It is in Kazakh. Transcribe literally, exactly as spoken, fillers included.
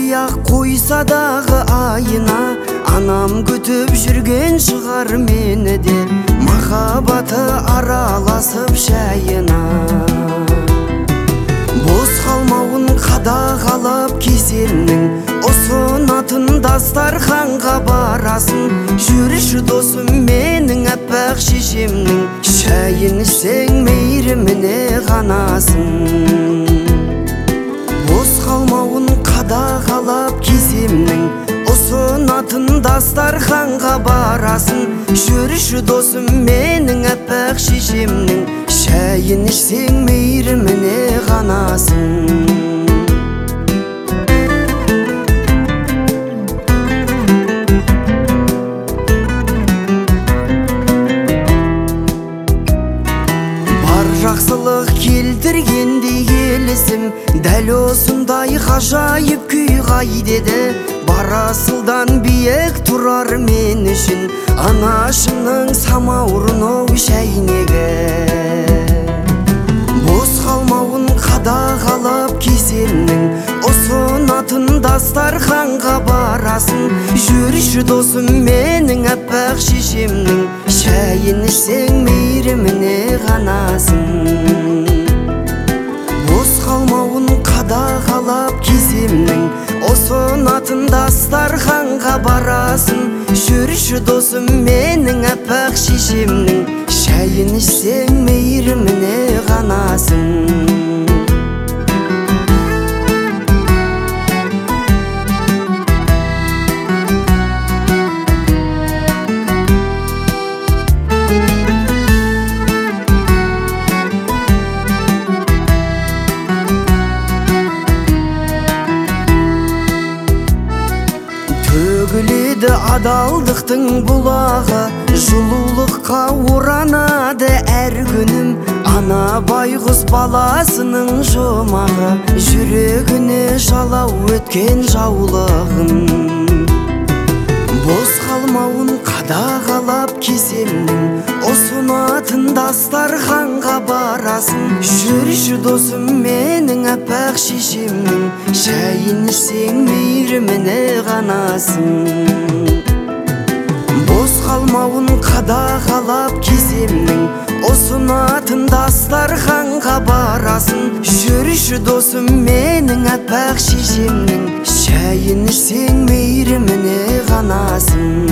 аяқ қойса дағы айына, анам күтіп жүрген шығар мені де, махаббаты араласып шайына. Бос қалмауын қадағалап кесемнің, ұсынатын дастарханға барасын. Жүрші досым менің аппақ шешемнің, шайын ішсең мейіріміне қанасың. Бос қалмауын қадағалап кесемнің, ұсынатын дастарханға барасын. Жүрші досым менің аппақ шешемнің, шайын ішсең мейіріміне қанасың. Жақсылық келтіргендей келісім, дәл осындай ғажайып күй қайдеді. Барасылдан биік тұрар мен үшін, анашымның самаурын оу шәйнегі. Бос қалмауын қадағалап кесемнің, ұсынатын дастарханға барасын. Жүрші досым менің аппақ шешемнің, шайын ішсең мейіріміне қанасың. Бос қалмауын қадағалап кесемнің, ұсынатын дастарханға барасын. Жүрші досым менің аппақ шешемнің, шайын ішсең мейіріміне қанасың. Төгіледі адалдықтың бұлағы, жылулыққа оранады әр күнім. Ана байғұс баласының жұмағы, жүрегіне жалау өткен жаулығын. Бос қалмауын қадағалап кесемнің, ұсынатын дастарханға барасын. Жүрші досым менің аппақ шешемнің, шайын ішсең мейіріміне қанасың. Бос қалмауын қадағалап кесемнің, ұсынатын дастарханға барасын. Жүрші досым менің аппақ шешемнің, шайын ішсең мейіріміне қанасың.